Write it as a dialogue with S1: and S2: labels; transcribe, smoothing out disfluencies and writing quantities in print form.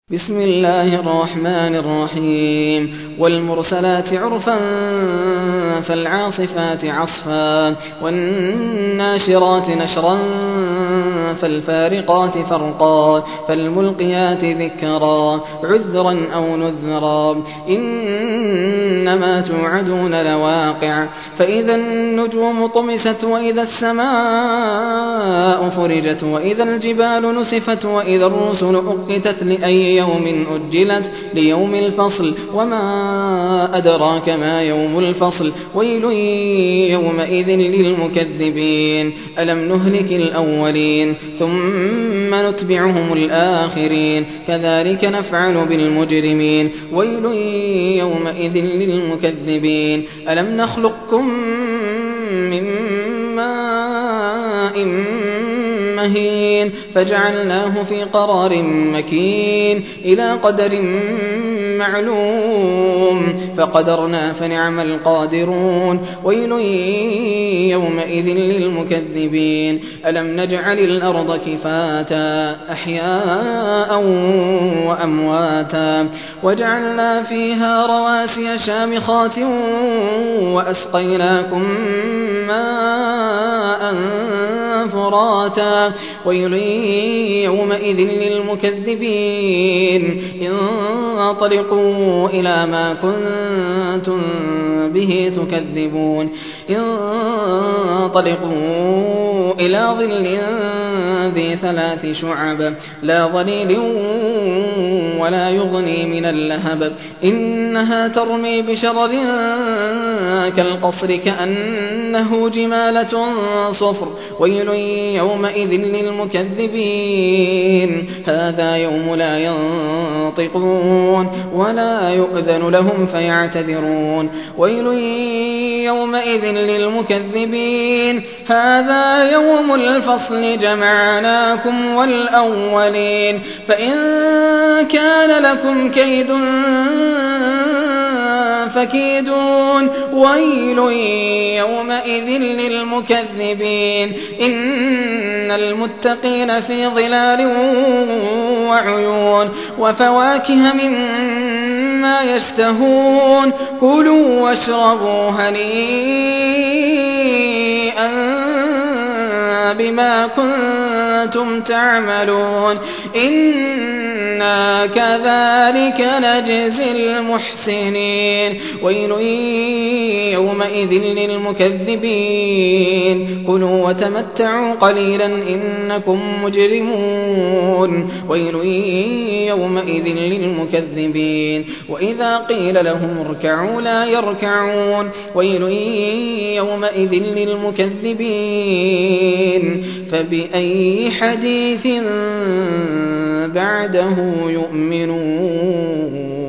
S1: بسم الله الرحمن الرحيم والمرسلات عرفا فالعاصفات عصفا والناشرات نشرا فالفارقات فرقا فالملقيات ذكرا عذرا أو نذرا إنما توعدون لواقع فإذا النجوم طمست وإذا السماء فرجت وإذا الجبال نسفت وإذا الرسل أقتت لأي يوم أجلت ليوم الفصل وما أدراك ما يوم الفصل ويل يومئذ للمكذبين ألم نهلك الأولين ثم نتبعهم الآخرين كذلك نفعل بالمجرمين ويل يومئذ للمكذبين ألم نخلقكم من ماء مهين فجعلناه في قرار مكين إلى قدر معلوم فقدرنا فنعم القادرون ويل يومئذ للمكذبين ألم نجعل الأرض كفاتا أحياء وأمواتا وجعلنا فيها رواسي شامخات وأسقيناكم ماء فراتا ويل يومئذ للمكذبين انطلقوا إلى ما كنتم به تكذبون انطلقوا إلى ظل ذي 3 شعب لا ظليل ولا يغني من اللهب إنها ترمي بشرر كالقصر كأنه جمالة صفر ويل يومئذ للمكذبين هذا يوم لا ينطقون ولا يؤذن لهم فيعتذرون ويل يومئذ للمكذبين هذا يوم الفصل جمعناكم والأولين فإن كان لكم كيد فكيدون ويل يومئذ للمكذبين إن المتقين في ظلال وعيون وفواكه مما يشتهون كلوا واشربوا هنيئا بما كنتم تعملون إنا كذلك نجزي المحسنين ويل يومئذ للمكذبين كلوا وتمتعوا قليلا إنكم مجرمون ويل يومئذ للمكذبين وإذا قيل لهم اركعوا لا يركعون ويل يومئذ للمكذبين فبأي حديث بعده يؤمنون